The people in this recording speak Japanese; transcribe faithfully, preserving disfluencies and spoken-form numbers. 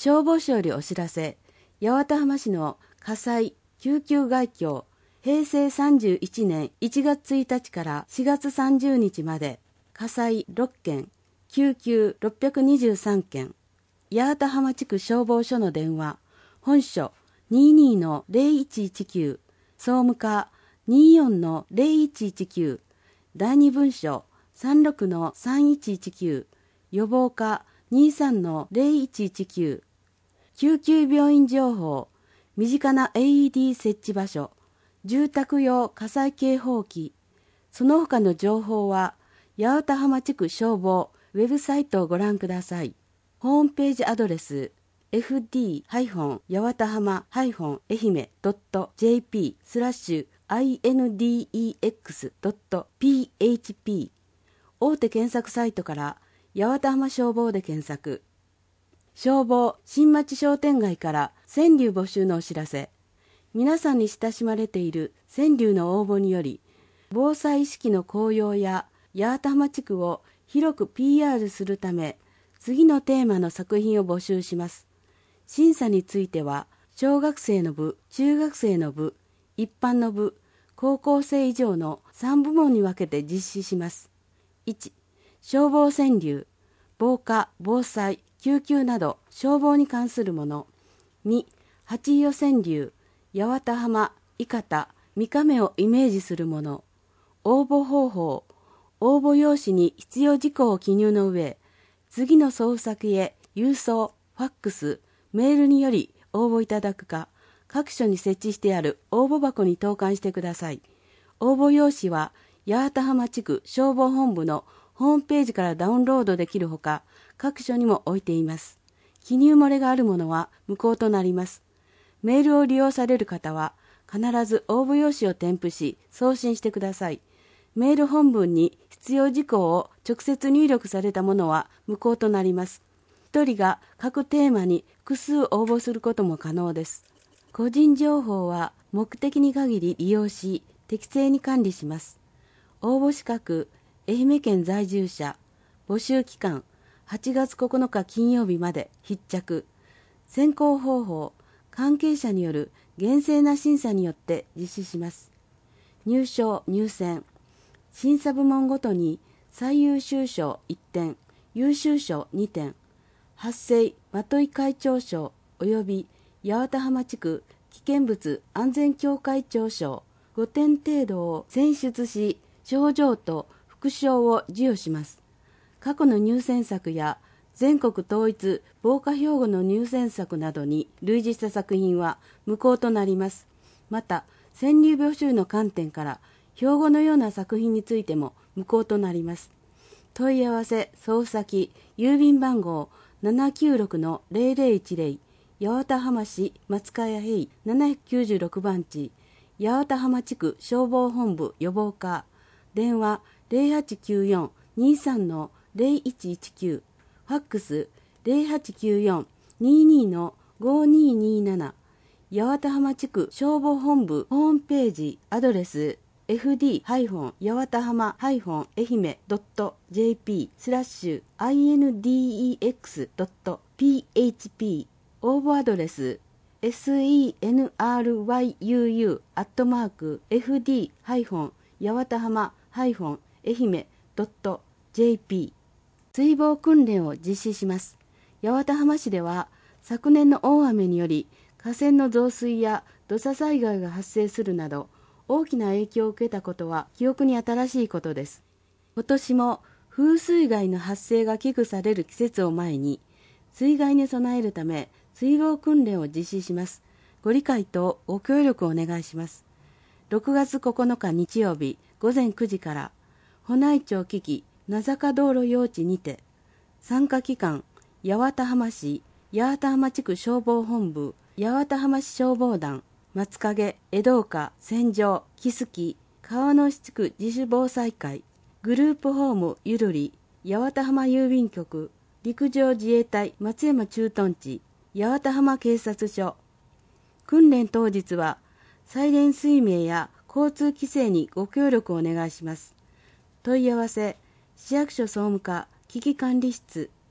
消防署よりお知らせ。八幡浜市の火災救急概況、へいせいさんじゅういちねんいちがつついたちからしがつさんじゅうにちまで、火災ろっけん、救急ろっぴゃくにじゅうさんけん。八幡浜地区消防署の電話、本署 にじゅうにのゼロいちいちきゅう、総務課 にじゅうよんのゼロいちいちきゅう、第二分署 さんじゅうろくのさんいちいちきゅう、予防課 にじゅうさんのゼロいちいちきゅう、救急病院情報、身近な エーイーディー 設置場所、住宅用火災警報器、その他の情報は八幡浜地区消防ウェブサイトをご覧ください。ホームページアドレス エフディー 八幡浜 愛媛 ドット ジェーピー スラッシュ アイエヌディーイーエックス ドット ピーエイチピー 大手検索サイトから八幡浜消防で検索。消防新町商店街から川柳募集のお知らせ。皆さんに親しまれている川柳の応募により、防災意識の向揚や八幡浜地区を広く ピーアール するため、次のテーマの作品を募集します。審査については、小学生の部、中学生の部、一般の部、高校生以上のさんぶもんに分けて実施します。いち. 消防川柳、防火、防災、救急など消防に関するもの。に. 八伊予川柳、八幡浜、伊方、三亀をイメージするもの。応募方法、応募用紙に必要事項を記入の上、次の送付先へ郵送、ファックス、メールにより応募いただくか、各所に設置してある応募箱に投函してください。応募用紙は八幡浜地区消防本部のホームページからダウンロードできるほか、各所にも置いています。記入漏れがあるものは無効となります。メールを利用される方は必ず応募用紙を添付し送信してください。メール本文に必要事項を直接入力されたものは無効となります。一人が各テーマに複数応募することも可能です。個人情報は目的に限り利用し、適正に管理します。応募資格、愛媛県在住者、募集期間、はちがつここのか金曜日まで必着。選考方法、関係者による厳正な審査によって実施します。入賞・入選、審査部門ごとに最優秀賞いってん、優秀賞にてん、発生まとい会長賞及び八幡浜地区危険物安全協会長賞ごてん程度を選出し、賞状と副賞を授与します。過去の入選作や全国統一防火標語の入選作などに類似した作品は無効となります。また、川柳募集の観点から標語のような作品についても無効となります。問い合わせ送付先郵便番号 ななきゅうろくのゼロゼロいちゼロ 八幡浜市松川平ななひゃくきゅうじゅうろくばん地八幡浜地区消防本部予防課、電話 ゼロはちきゅうよん にじゅうさんのゼロいちいちきゅう、ファックス ゼロはちきゅうよん にじゅうにのごににーなな、八幡浜地区消防本部ホームページアドレス エフディー 八幡浜 愛媛 ドット ジェーピー スラッシュ アイエヌディーイーエックス ドット ピーエイチピー 応募アドレス センルユー アットマーク エフディー 八幡浜 愛媛 ドット ジェーピー 水防訓練を実施します。八幡浜市では昨年の大雨により河川の増水や土砂災害が発生するなど大きな影響を受けたことは記憶に新しいことです。今年も風水害の発生が危惧される季節を前に水害に備えるため水防訓練を実施します。ご理解とご協力をお願いします。ろくがつここのか日曜日ごぜんくじから保内町危機名坂道路用地にて、参加機関八幡浜市八幡浜地区消防本部八幡浜市消防団松影江戸岡千条木槻川野市地区自主防災会グループホームゆるり八幡浜郵便局陸上自衛隊松山駐屯地八幡浜警察署。訓練当日はサイレン水明や交通規制にご協力をお願いします。問い合わせ市役所総務課危機管理室